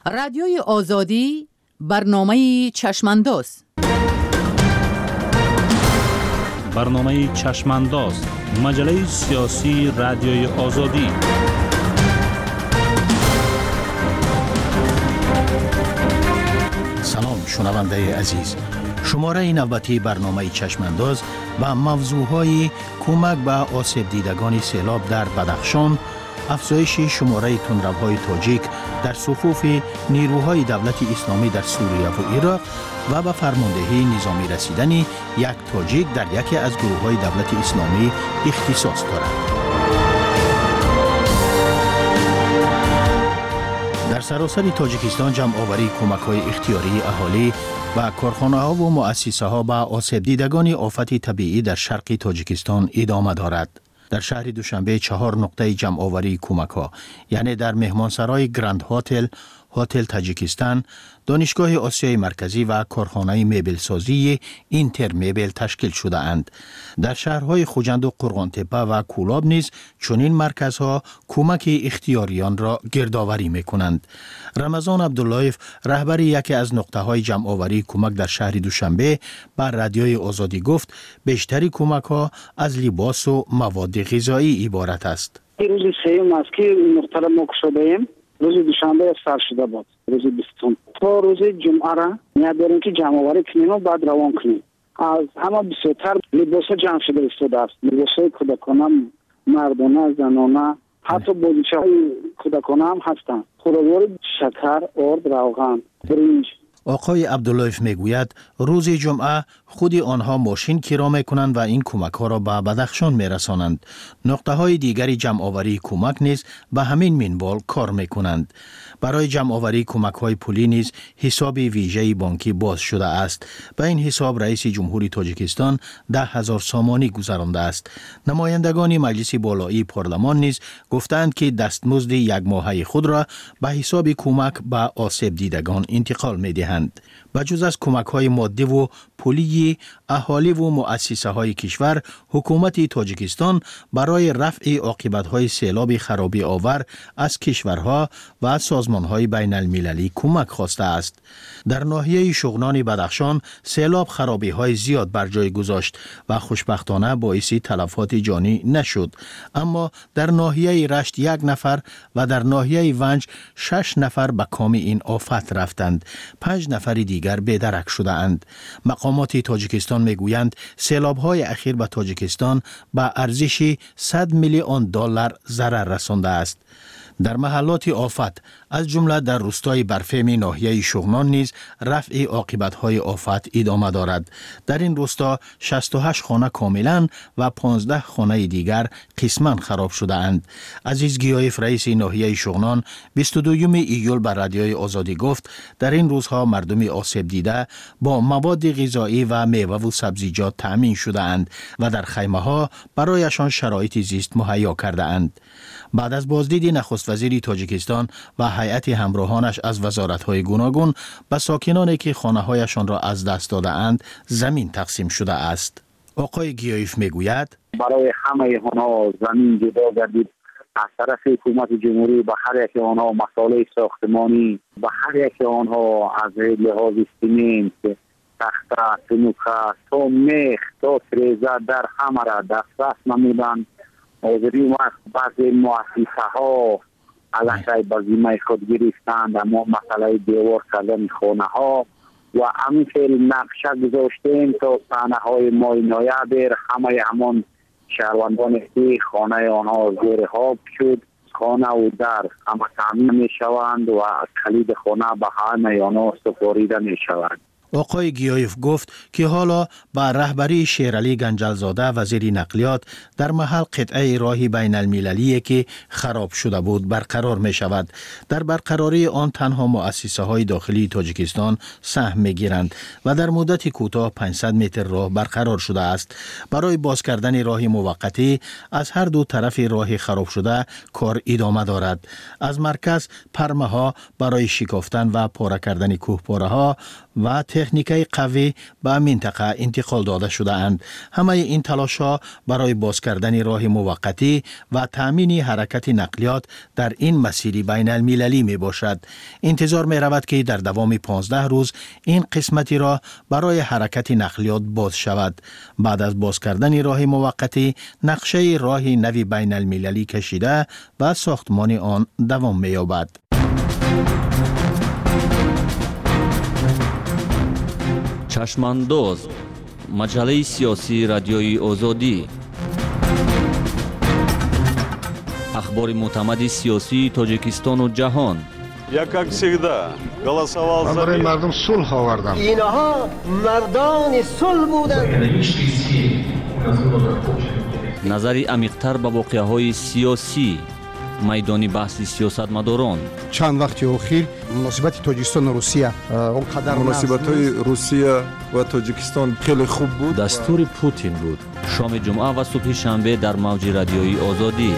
رادیوی آزادی برنامه چشمانداز. برنامه چشمانداز، مجله سیاسی رادیوی آزادی. سلام شنونده عزیز، شماره نوبتی برنامه چشمانداز و موضوعهای کمک به آسیب دیدگان سیلاب در بدخشان، افزایش شماره تندروهای تاجیک در صفوف نیروهای دولت اسلامی در سوریه و عراق و به فرماندهی نظامی رسیدن یک تاجیک در یکی از گروه‌های دولت اسلامی اختصاص دارد. در سراسر تاجیکستان جمع آوری کمک‌های اختیاری اهالی و کارخانه‌ها و مؤسسه‌ها به آسیب دیدگان آفت طبیعی در شرق تاجیکستان ادامه دارد. در شهر دوشنبه 4 نقطه جمع آوری کمک‌ها، یعنی در مهمانسرای گراند هتل تاجیکستان، دانشگاه آسیای مرکزی و کارخانه میبل سازی اینتر میبل تشکیل شده اند. در شهرهای خوجند و قرغانتپه و کولاب نیز چنین مرکزها کمک اختیاریان را گردآوری می‌کنند. رمضان عبداللهیف، رهبر یکی از نقطه‌های جمع آوری کمک در شهر دوشنبه، بر رادیوی آزادی گفت بیشتری کمک‌ها از لباس و مواد غذایی عبارت است. روز سوم است که نقطه را ما گشوده‌ایم. روز دوشنبه سر شده بود. روز 20 تا روز جمعه را نیت داریم که جمع آوری کنیم و بعد روان کنیم. از همه بسیارتر لباس جمع شده ایستاده است. لباس‌های کودکانه، مردانه، زنانه، حتی بازیچه‌های کودکانه هم هستند. خوراک‌های شکر، آرد، روغن، برنج. آقای عبداللهیف میگوید روز جمعه خود آنها ماشین کرا میکنند و این کمک ها را به بدخشان میرسانند. نقطه های دیگری جمع آوری کمک نیز به همین منوال کار میکنند. برای جمع آوری کمک های پولی نیز حساب ویژه بانکی باز شده است. به این حساب رئیس جمهوری تاجیکستان 10,000 سامانی گذرانده است. نمایندگان مجلس بالایی پارلمان نیز گفتند که دستمزد یک ماهه خود را به حساب کمک به آسیب دیدگان انتقال میدهند. بجز از کمک های مادی و پولی، اهالی و مؤسسه های کشور، حکومت تاجیکستان برای رفع عاقبت های سیلاب خرابی آور از کشورها و سازمان های بین المللی کمک خواسته است. در ناحیه شغنان بدخشان سیلاب خرابی های زیاد بر جای گذاشت و خوشبختانه باعث تلفات جانی نشد، اما در ناحیه رشت 1 نفر و در ناحیه ونج 6 نفر به کام این آفت رفتند. 5 نفر دیگر بی‌درک شده اند. مقامات تاجیکستان میگویند سیلاب های اخیر به تاجیکستان به ارزش 100 میلیون دلار ضرر رسانده است. در محلات آفت از جمله در روستای برفهمی ناحیه شغنان نیز رفع عاقبت‌های آفت ادامه دارد. در این روستا 68 خانه کاملا و 15 خانه دیگر قسما خراب شده اند. عزیز گیایف، رئیس ناحیه شغنان، 22 ایول بر رادیوی آزادی گفت در این روزها مردم آسیب دیده با مواد غذایی و میوه و سبزیجات تأمین شده اند و در خیمه ها برایشان شرایط زیست مهیا کرده اند. بعد از بازدید نخست وزیر تاجیکستان و هیئت همراهانش از وزارت‌های گوناگون به ساکنانی که خانه‌هایشان را از دست داده اند زمین تقسیم شده است. آقای گیایف میگوید برای همه آنها زمین جدا گردید. از طرف حکومت جمهوری به هر یک آنها مسائل ساختمانی، به هر یک آنها از لحاظ سیمنت، تخته، سنوکه، تا میخ، تا تریزه در همه را دسترس نمودند. حاضری وقت بعضی مؤسسه ها علیه به ذمه خود گرفتند، اما مسئله دیوار کردن خانه ها و همین فعل نقشه گذاشتیم تا صحنه های ماینایه بر همه همان شهروندان که خانه آنها زیر آب شد، خانه و در همه تامین می شوند و کلید خانه به همه آنها سپاریده می شوند. آقای گیایف گفت که حالا با رهبری شیرعلی گنجلزاده وزیر نقلیات در محل قطعه راهی بین المللی که خراب شده بود برقرار می شود. در برقراری آن تنها مؤسسه های داخلی تاجیکستان سهم می گیرند و در مدت کوتاه 500 متر راه برقرار شده است. برای باز کردن راه موقتی از هر دو طرف راه خراب شده کار ادامه دارد. از مرکز پرمه ها برای شکافتن و پاره کردن کوهپاره ها و تکنیکای قوی به منطقه انتقال داده شده اند. همه این تلاش ها برای باز کردن راه موقتی و تامین حرکت نقلیات در این مسیر بین المللی می باشد. انتظار می رود که در دوام 15 روز این قسمتی را برای حرکت نقلیات باز شود. بعد از باز کردن راه موقتی، نقشه راه نوی بین المللی کشیده و ساختمان آن دوام می یابد. چشمانداز، مجله سیاسی رادیوی آزادی. اخبار معتمد سیاسی تاجیکستان و جهان. Я, как всегда, голосовал за мир. مردم صلح آوردن. اینها مردان صلح بودند. نظری عمیق‌تر به واقعه‌های سیاسی، میدانی بحث سیاستمداران. چند وقت اخیر مناسبت تاجیکستان و روسیه اونقدر مناسبت‌های روسیه و تاجیکستان خیلی خوب بود. دستور پوتین بود. شام جمعه و صبح شنبه در موج رادیوی آزادی.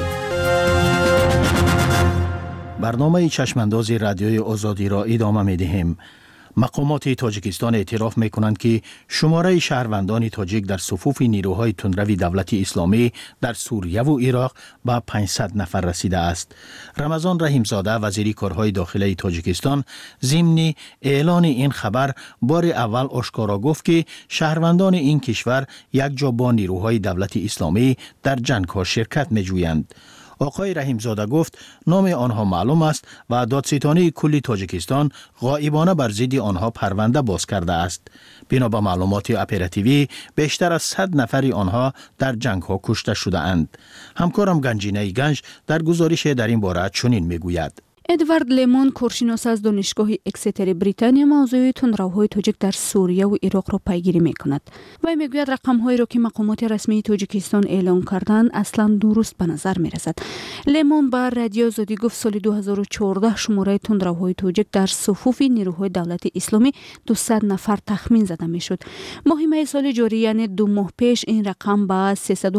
برنامه چشمانداز رادیوی آزادی را ادامه می دهیم. مقامات تاجیکستان اعتراف می کنند که شماره شهروندان تاجیک در صفوف نیروهای تندروی دولت اسلامی در سوریه و عراق به 500 نفر رسیده است. رمضان رحیمزاده وزیر کارهای داخلی تاجیکستان ضمن اعلان این خبر بار اول آشکارا گفت که شهروندان این کشور یک جا با نیروهای دولت اسلامی در جنگ ها شرکت می جویند. آقای رحیمزاده گفت نام آنها معلوم است و دادستانی کل تاجیکستان غایبانه بر ضد آنها پرونده باز کرده است. بنا به معلومات اپراتیوی بیشتر از 100 نفر آنها در جنگ ها کشته شده اند. همکارم گنجینه گنج در گزارش در این باره چنین میگوید. ادوارد لیمون، کارشناس از دانشگاه اکستر بریتانیا، موضوع تندروهای تاجیک در سوریه و عراق را پیگیری می‌کند. وی میگوید رقم‌هایی را که مقامات رسمی تاجیکستان اعلام کردند اصلاً درست به نظر می‌رسد. لیمون با رادیو آزادی گفت سال 2014 شماره تندروهای تاجیک در صفوف نیروهای دولت اسلامی 200 نفر تخمین زده می‌شد. ماه می سال جاری یعنی 2 ماه پیش این رقم به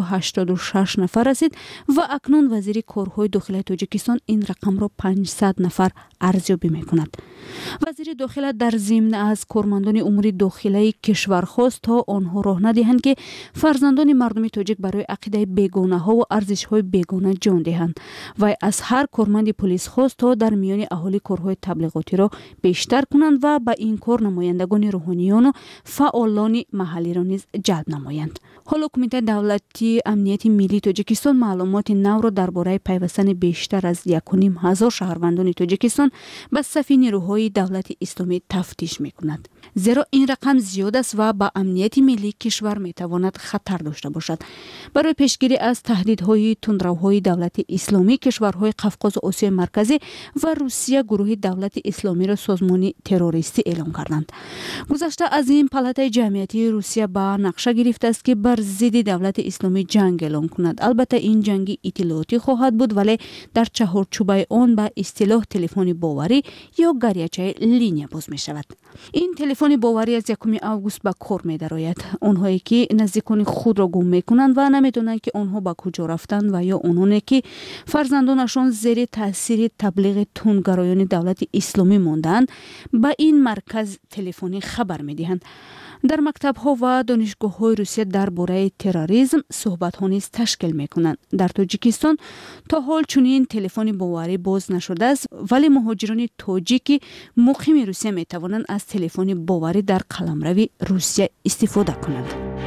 386 نفر رسید و اکنون وزیر کارهای داخلی تاجیکستان این رقم را 500 نفر ارزیابی می‌کند. وزیر داخله در ضمن از کارمندان امور داخلی کشور خواست تا آنها راه ندهند که فرزندان مردم تاجیک برای عقیده بیگانه ها و ارزش های بیگانه جان دهند و از هر کارمند پلیس خواست تا در میان اهالی کارهای تبلیغاتی را بیشتر کنند و به این کار نمایندگان روحانیان و فعالان محلی را نیز جلب نمایند. حالا کمیته دولتی امنیت ملی تاجیکستان معلومات نو را درباره پیوستن بیشتر از 1,500 شهروندان تاجیکستان به صف نیروهای دولت اسلامی تفتیش می‌کند. زیرا این رقم زیاد است و با امنیت ملی کشور می‌تواند خطر داشته باشد. برای پیشگیری از تهدیدهای تندروهای دولت اسلامی، کشورهای قفقاز و آسیای مرکزی و روسیه گروه دولت اسلامی را سازمان تروریستی اعلام کردند. گذشته از این پالاتای جمعیتی روسیه با نقشه گرفته است که بر ضد دولت اسلامی جنگ اعلام کند. البته این جنگ اطلاعاتی خواهد بود، ولی در چهارچوب آن به اصطلاح تلفن باوری یا گریچه لینیا باز می شود. این تلفن باوری از 1 اوگوست به کار می درآید. آنهایی که نزدیکان خود را گم می کنند و نمیدونند که آنها به کجا رفتند و یا آنهایی که فرزندانشان زیر تاثیر تبلیغ تندگرایان دولت اسلامی ماندند به این مرکز تلفنی خبر می دهند. در مکتب‌ها و دانشگاه‌های روسیه درباره تروریسم صحبت‌ها نیز تشکیل می‌کنند. در تاجیکستان تا حال چنین تلفن باوری باز نشده است، ولی مهاجران تاجیک مقیم روسیه می‌توانند از تلفن باوری در قلمرو روسیه استفاده کنند.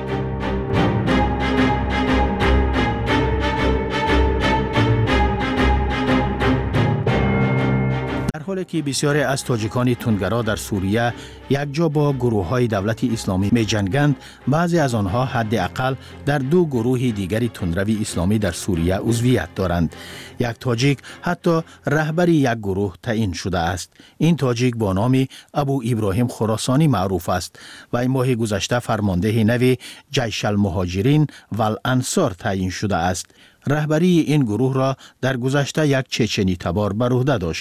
در حالی که بسیاری از تاجیکان تندگرا در سوریه یک جا با گروه‌های دولت اسلامی می‌جنگند، بعضی از آنها حداقل در 2 گروه دیگری تندروی اسلامی در سوریه عضویت دارند. یک تاجیک حتی رهبر یک گروه تعیین شده است. این تاجیک با نام ابو ابراهیم خراسانی معروف است و این ماه گذشته فرمانده نو جیش المهاجرین و الانصار تعیین شده است. رهبری این گروه را در گذشته یک چچنی تبار بر عهده داشت.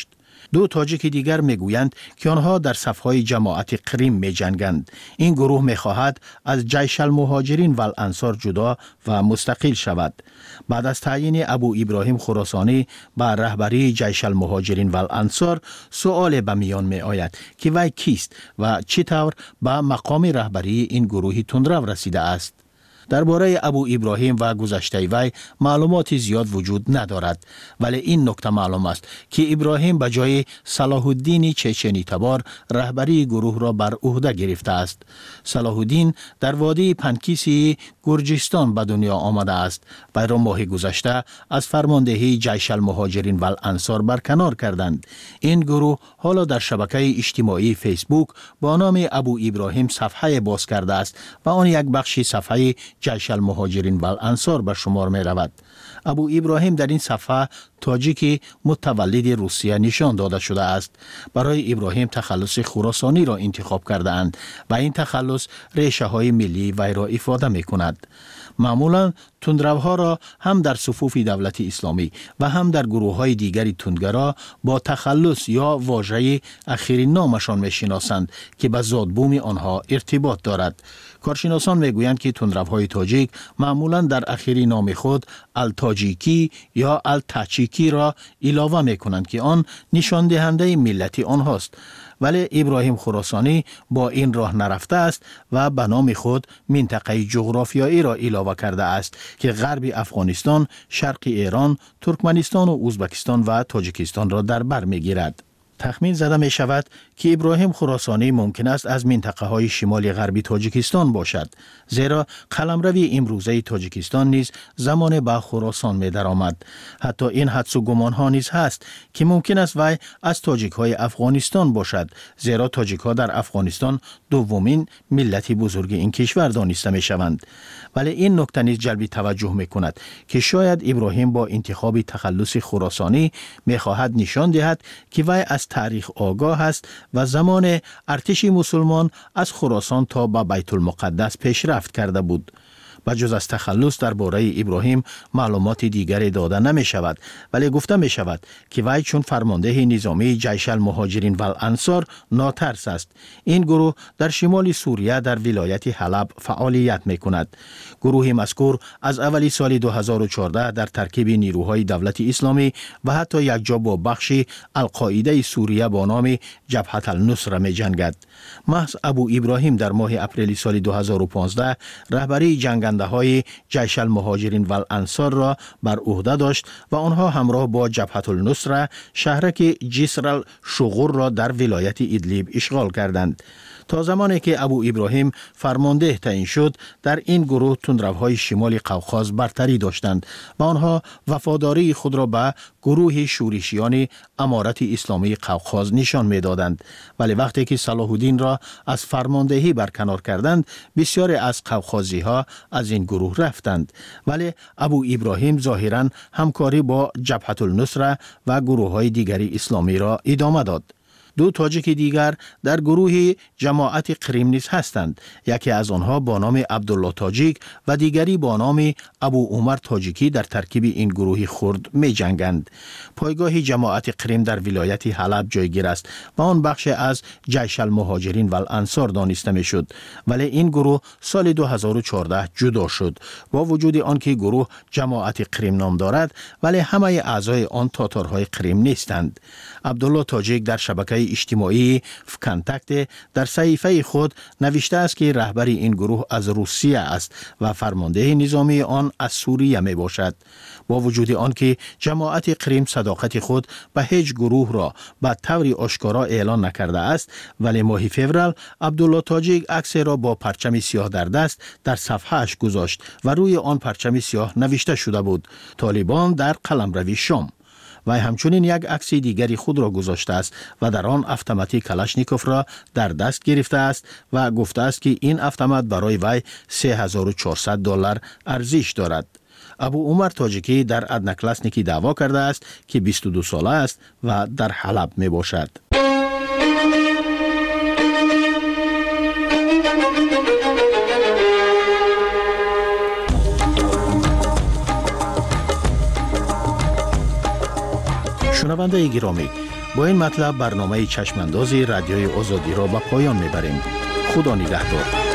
دو تاجیک دیگر میگویند که آنها در صفهای جماعت قریم میجنگند. این گروه میخواهد از جیش المهاجرین و الانصار جدا و مستقل شود. بعد از تعیین ابو ابراهیم خراسانی به رهبری جیش المهاجرین و الانصار، سؤال به میان می آید که وی کیست و چطور به مقام رهبری این گروه تندرو رسیده است. درباره ابو ابراهیم و گذشته وی معلومات زیاد وجود ندارد، ولی این نکته معلوم است که ابراهیم به جای صلاح الدین چچنی تبار رهبری گروه را بر عهده گرفته است. صلاح الدین در وادی پنکیسی گرجستان به دنیا آمده است. وی را ماه گذشته از فرماندهی جیش المهاجرین و الانصار برکنار کردند. این گروه حالا در شبکه اجتماعی فیسبوک با نام ابو ابراهیم صفحه باز کرده است و آن یک بخشی صفحه جیش المهاجرین و الانصار به شمار می رود. ابو ابراهیم در این صفحه تاجیک متولد روسیه نشان داده شده است. برای ابراهیم تخلص خراسانی را انتخاب کرده اند و این تخلص ریشه های ملی وی را افاده می کند. معمولا تندروها را هم در صفوف دولت اسلامی و هم در گروه های دیگری تندگرا با تخلص یا واژه اخیرین نامشان می شناسند که به زادبوم آنها ارتباط دارد. کارشناسان می گویند که تندروهای تاجیک معمولا در اخیری نام خود التاجیکی یا التاچیکی را علاوه می کنند که آن نشان دهنده ملتی آنهاست. ولی ابراهیم خراسانی با این راه نرفته است و به نام خود منطقه جغرافیایی را علاوه کرده است که غرب افغانستان، شرق ایران، ترکمنستان و ازبکستان و تاجیکستان را در بر می‌گیرد. تخمین زده می شود که ابراهیم خراسانی ممکن است از منطقه های شمال غربی تاجیکستان باشد، زیرا قلمروی امروزه تاجیکستان نیز زمان به خراسان می درآمد. حتی این حدس و گمان ها نیز هست که ممکن است وی از تاجیک های افغانستان باشد، زیرا تاجیک ها در افغانستان دومین ملت بزرگ این کشور دانسته می شوند. ولی این نکته نیز جلب توجه می کند که شاید ابراهیم با انتخاب تخلص خراسانی می خواهد نشان دهد که وی از تاریخ آگاه است و زمان ارتش مسلمان از خراسان تا به بیت المقدس پیشرفت کرده بود. بجز از تخلص درباره ابراهیم معلومات دیگری داده نمی شود، ولی گفته می شود که وی چون فرمانده نظامی جیش المهاجرین و الانصار ناترس است. این گروه در شمال سوریه در ولایت حلب فعالیت می کند. گروه مذکور از اولی سال 2014 در ترکیب نیروهای دولت اسلامی و حتی یک جا با بخش القاعده سوریه با نام جبهه النصره می جنگد. محض ابو ابراهیم در ماه اپریل سال 2015 رهبری جنگنده های جیش المهاجرین و الانصار را بر عهده داشت و آنها همراه با جبهه النصره شهرک جسر الشغور را در ولایت ادلیب اشغال کردند. تا زمانی که ابو ابراهیم فرمانده تعیین شد، در این گروه تندروهای شمال قوقاز برتری داشتند و آنها وفاداری خود را به گروه شورشیان امارت اسلامی قوقاز نشان می‌دادند. ولی وقتی که صلاح الدین را از فرماندهی برکنار کردند، بسیاری از قوقازی‌ها از این گروه رفتند. ولی ابو ابراهیم ظاهراً همکاری با جبهه النصره و گروه‌های دیگری اسلامی را ادامه داد. دو تاجیک دیگر در گروه جماعت قریم نیز هستند. یکی از آنها با نام عبدالله تاجیک و دیگری با نام ابو عمر تاجیکی در ترکیب این گروه خرد می جنگند. پایگاه جماعت قریم در ولایت حلب جایگیر است و آن بخش از جیش المهاجرین و الانصار دانسته می شد. ولی این گروه سال 2014 جدا شد. با وجود آنکه گروه جماعت قریم نام دارد، ولی همه اعضای آن تاتارهای قریم نیستند. عبدالله تاجیک در شبکه اجتماعی فکنتکت در صحیفه خود نوشته است که رهبر این گروه از روسیه است و فرمانده نظامی آن از سوریه می باشد. با وجود آنکه جماعت قریم صداقت خود به هیچ گروه را به طور آشکارا اعلان نکرده است، ولی ماه فوریه عبدالله تاجیک عکس را با پرچم سیاه در دست در صفحه‌اش گذاشت و روی آن پرچم سیاه نوشته شده بود: طالبان در قلمرو شام. و همچنین یک عکس دیگری خود را گذاشته است و در آن اتومات کلاشنیکوف را در دست گرفته است و گفته است که این اتومات برای وی $3400 ارزش دارد. ابو عمر تاجیکی در ادنکلاسنیکی دعوا کرده است که 22 ساله است و در حلب می باشد. شنونده گرامی، با این مطلب برنامه چشمانداز رادیوی آزادی را به پایان میبریم. خدا نگهدار.